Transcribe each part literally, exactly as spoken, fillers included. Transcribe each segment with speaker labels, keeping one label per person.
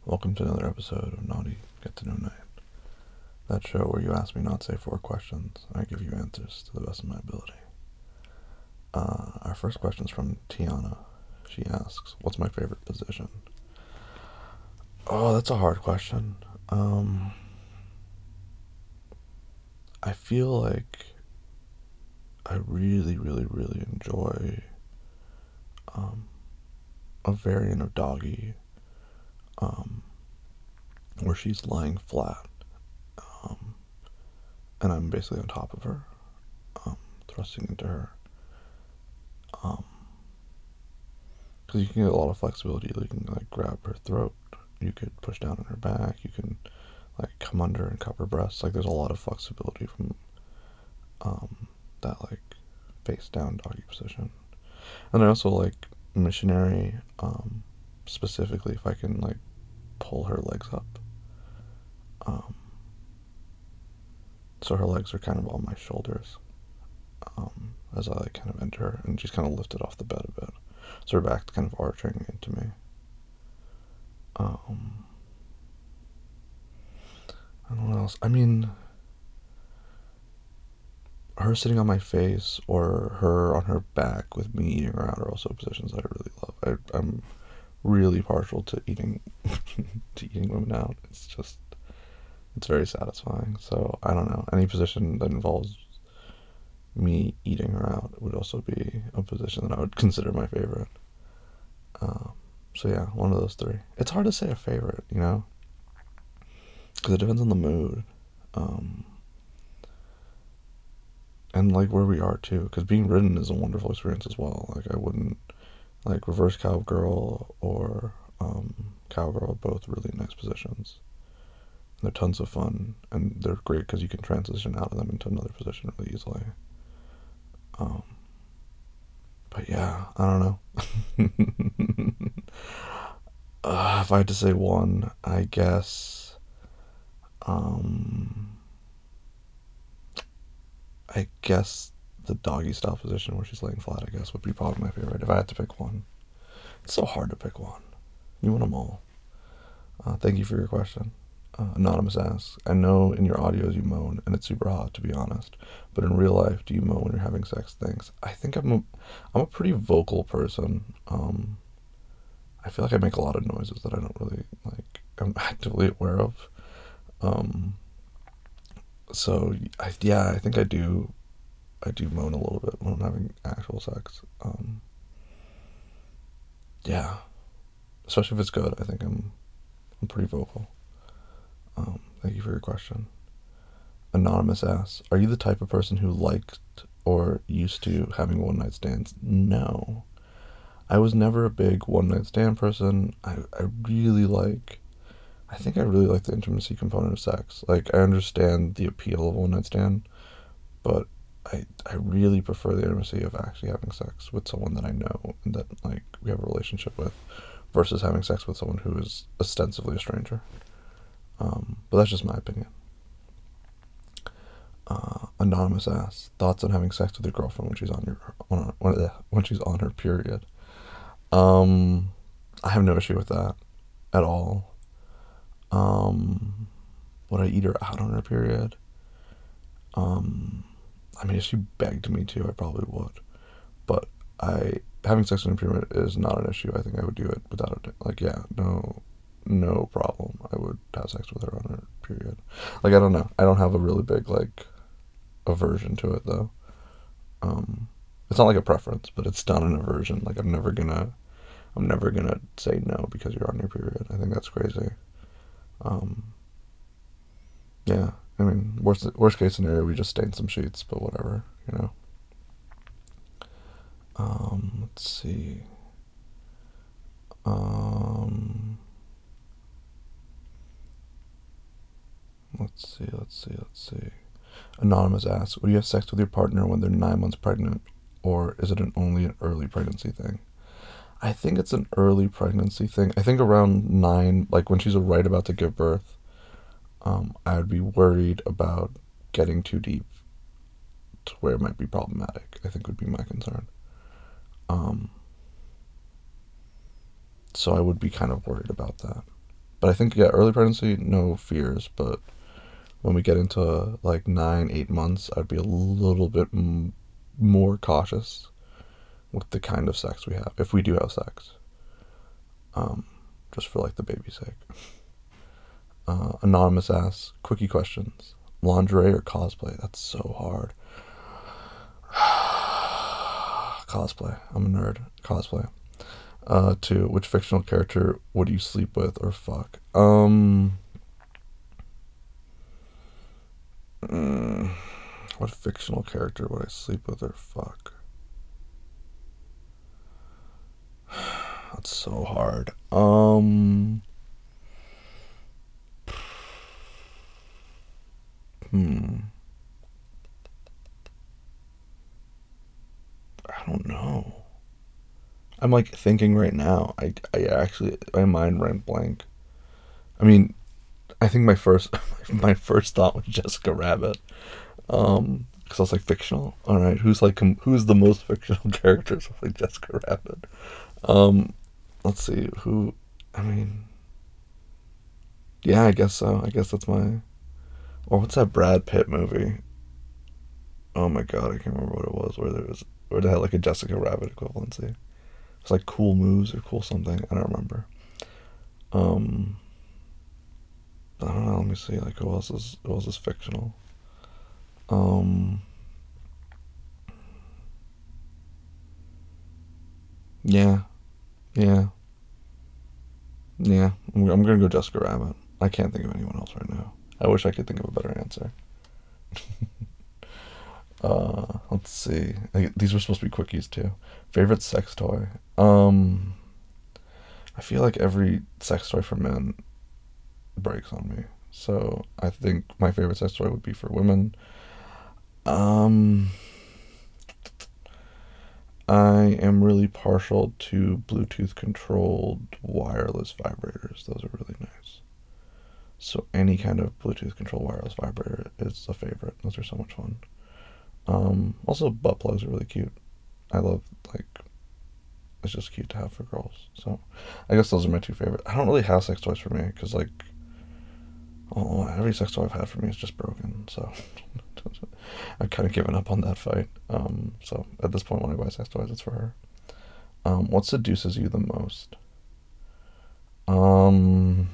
Speaker 1: Welcome to another episode of Naughty Get to Know Night. That show where you ask me not say four questions, and I give you answers to the best of my ability. Uh, our first question is from Tiana. She asks, what's my favorite position? Oh, that's a hard question. Um, I feel like I really, really, really enjoy um, a variant of doggy um, where she's lying flat um, and I'm basically on top of her, um, thrusting into her. Um, because you can get a lot of flexibility. You can like grab her throat, you could push down on her back, you can like come under and cup her breasts. Like there's a lot of flexibility from um, that like face down doggy position. And I also like missionary, um, specifically if I can like pull her legs up. Um, so her legs are kind of on my shoulders um, as I like kind of enter her, and she's kind of lifted off the bed a bit. So her back's kind of arching into me. Um, I don't know what else. I mean, her sitting on my face or her on her back with me eating her out are also positions that I really love. I, I'm really partial to eating to eating women out. It's just, it's very satisfying. So I don't know. Any position that involves me eating her out would also be a position that I would consider my favorite. Um, so yeah, one of those three. It's hard to say a favorite, you know, because it depends on the mood. Um, and like where we are too, because being ridden is a wonderful experience as well. Like I wouldn't like reverse cowgirl or um, cowgirl are both really nice positions. And they're tons of fun, and they're great because you can transition out of them into another position really easily. Um, but yeah, I don't know. uh, if I had to say one, I guess. Um, I guess the doggy style position where she's laying flat, I guess, would be probably my favorite if I had to pick one. It's so hard to pick one. You want them all. Uh, thank you for your question. Uh, Anonymous asks, I know in your audios you moan, and it's super hot, to be honest, but in real life, do you moan when you're having sex? Thanks. I think I'm a, I'm a pretty vocal person. Um, I feel like I make a lot of noises that I don't really, like, I'm actively aware of. Um, so, I, yeah, I think I do, I do moan a little bit when I'm having actual sex. Um, yeah. Especially if it's good, I think I'm, I'm pretty vocal. Um, thank you for your question. Anonymous asks, are you the type of person who liked or used to having one night stands? No. I was never a big one night stand person. I, I really like, I think I really like the intimacy component of sex. Like, I understand the appeal of a one night stand, but I, I really prefer the intimacy of actually having sex with someone that I know and that, like, we have a relationship with versus having sex with someone who is ostensibly a stranger. Um, but that's just my opinion. Uh, Anonymous asks, thoughts on having sex with your girlfriend when she's on your when, when, when she's on her period. Um, I have no issue with that at all. Um, would I eat her out on her period? Um, I mean, if she begged me to, I probably would. But I having sex on her period is not an issue. I think I would do it without it. Like, yeah, no, no problem. I would have sex with her on her period. Like, I don't know. I don't have a really big like aversion to it though. Um, it's not like a preference, but it's not an aversion. Like I'm never gonna, I'm never gonna say no because you're on your period. I think that's crazy. Um, yeah, I mean, worst worst case scenario, we just stain some sheets, but whatever, you know. Um, let's see. Um, let's see. Let's see. Let's see. Anonymous asks, will you have sex with your partner when they're nine months pregnant, or is it an only an early pregnancy thing? I think it's an early pregnancy thing. I think around nine, like when she's right about to give birth, um, I would be worried about getting too deep to where it might be problematic. I think would be my concern. Um, so I would be kind of worried about that. But I think, yeah, early pregnancy, no fears. But when we get into like nine, eight months, I'd be a little bit m- more cautious with the kind of sex we have, if we do have sex. Um, just for like the baby's sake. Uh, anonymous asks, quickie questions. Lingerie or cosplay? That's so hard. Cosplay. I'm a nerd. Cosplay. Uh, two, which fictional character would you sleep with or fuck? Um, mm, what fictional character would I sleep with or fuck? That's so hard. Um, hmm. I don't know. I'm like thinking right now. I, I actually, my mind ran blank. I mean, I think my first my first thought was Jessica Rabbit. Um, because I was like fictional. All right, who's like com- who's the most fictional character? So like Jessica Rabbit. Um, let's see who. I mean, yeah, I guess so. I guess that's my. Or what's that Brad Pitt movie? Oh my god, I can't remember what it was. Where there was where they had like a Jessica Rabbit equivalency. It's like Cool Moves or Cool something. I don't remember. Um, I don't know. Let me see. Like who else is who else is fictional? Um, yeah, yeah, yeah. I'm, I'm gonna go Jessica Rabbit. I can't think of anyone else right now. I wish I could think of a better answer. Uh, let's see. I, these were supposed to be quickies too. Favorite sex toy. Um, I feel like every sex toy for men breaks on me. So I think my favorite sex toy would be for women. Um, I am really partial to Bluetooth controlled wireless vibrators. Those are really nice. So any kind of Bluetooth controlled wireless vibrator is a favorite. Those are so much fun. Um, also butt plugs are really cute. I love like it's just cute to have for girls. So I guess those are my two favorite. I don't really have sex toys for me because like oh every sex toy I've had for me is just broken. So I've kind of given up on that fight. Um, so at this point when I buy sex toys, it's for her. Um, what seduces you the most? Um,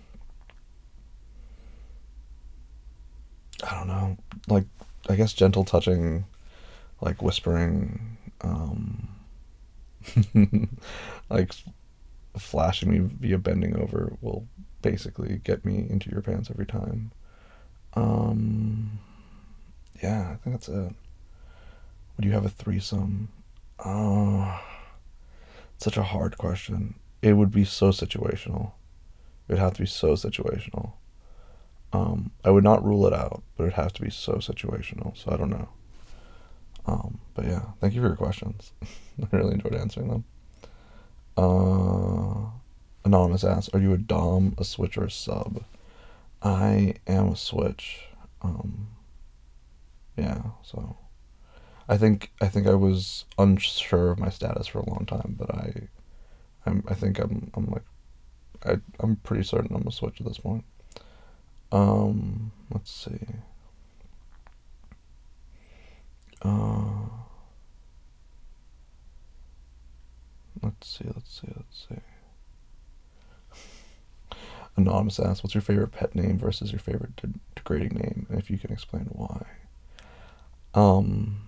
Speaker 1: I don't know. Like I guess gentle touching, like whispering. Um, like flashing me via bending over will basically get me into your pants every time. Um, yeah, I think that's it. Would you have a threesome? Oh, such a hard question. It would be so situational. It would have to be so situational. Um, I would not rule it out, but it'd have to be so situational. So I don't know. Um, but yeah, thank you for your questions. I really enjoyed answering them. Uh, Anonymous asks, "Are you a dom, a switch, or a sub?" I am a switch. Um, yeah, so I think I think I was unsure of my status for a long time, but I, I'm I think I'm I'm like I I'm pretty certain I'm a switch at this point. Um, let's see. Uh, let's see. Let's see. Let's see. Anonymous asks, "What's your favorite pet name versus your favorite de- degrading name, and if you can explain why?" Um,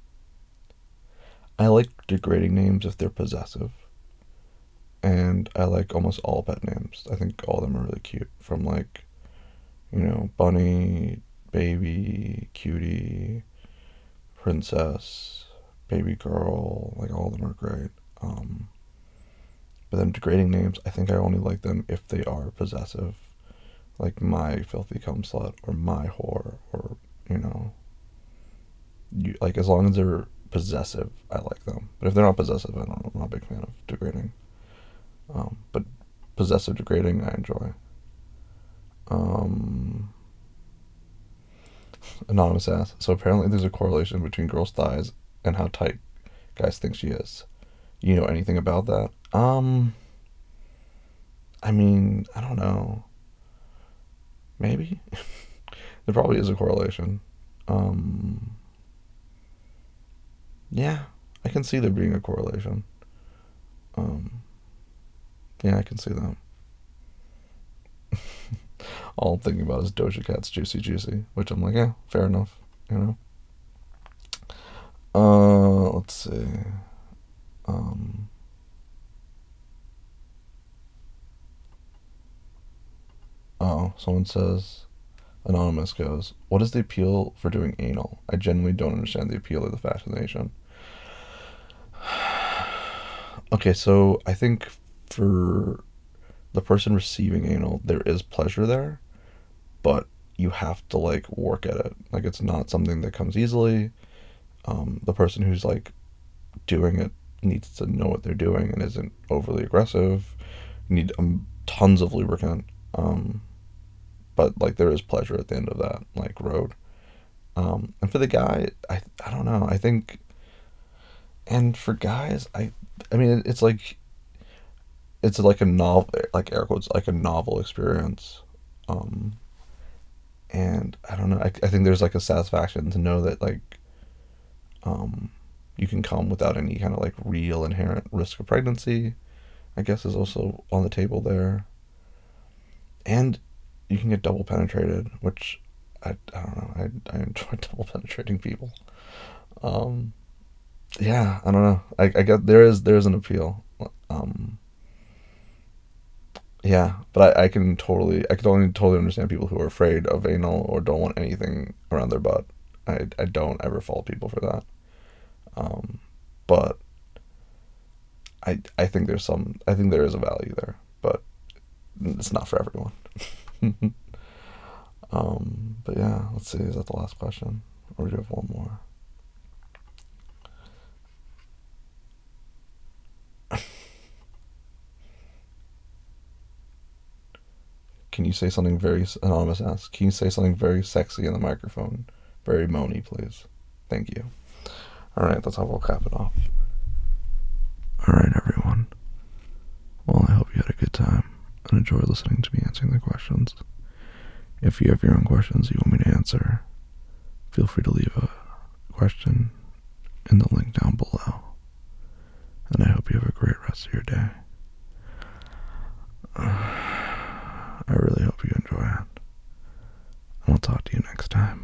Speaker 1: I like degrading names if they're possessive, and I like almost all pet names. I think all of them are really cute. From like, you know, bunny, baby, cutie, princess, baby girl. Like all of them are great. Um, but then degrading names, I think I only like them if they are possessive, like my filthy cum slut or my whore or you know, you like as long as they're possessive, I like them. But if they're not possessive, I don't. I'm not a big fan of degrading. Um, but possessive degrading, I enjoy. Um, Anonymous asks, so apparently there's a correlation between girls' thighs and how tight guys think she is. You know anything about that? Um, I I mean, I don't know. Maybe. There probably is a correlation. Um, yeah, I can see there being a correlation. Um, yeah, I can see that. All I'm thinking about is Doja Cat's Juicy Juicy, which I'm like, yeah, fair enough, you know. Uh, let's see. Um, oh, someone says, Anonymous goes, what is the appeal for doing anal? I genuinely don't understand the appeal or the fascination. Okay, so I think for the person receiving anal, there is pleasure there, but you have to like work at it. Like it's not something that comes easily. Um, the person who's like doing it needs to know what they're doing and isn't overly aggressive. You need um, tons of lubricant. Um, but like there is pleasure at the end of that like road. Um, and for the guy, I I don't know. I think, and for guys, I I mean it's like it's like a novel, like air quotes, like a novel experience. Um, and I don't know. I, I think there's like a satisfaction to know that like um, you can come without any kind of like real inherent risk of pregnancy. I guess is also on the table there, and you can get double penetrated, which I, I don't know. I I enjoy double penetrating people. Um, yeah, I don't know. I I get there is there is an appeal. Um, yeah, but I, I can totally I can only totally understand people who are afraid of anal or don't want anything around their butt. I I don't ever fault people for that. Um, but I I think there's some I think there is a value there, but it's not for everyone. um, but yeah, let's see. Is that the last question, or do you have one more? Can you say something very anonymous asks? Can you say something very sexy in the microphone? Very moany, please. Thank you. All right, that's how we'll cap it off. All right, everyone. Well, I hope you had a good time and enjoyed listening to me answering the questions. If you have your own questions you want me to answer, feel free to leave a question in the link down below. And I hope you have a great rest of your day. I really hope you enjoy it. And I'll talk to you next time.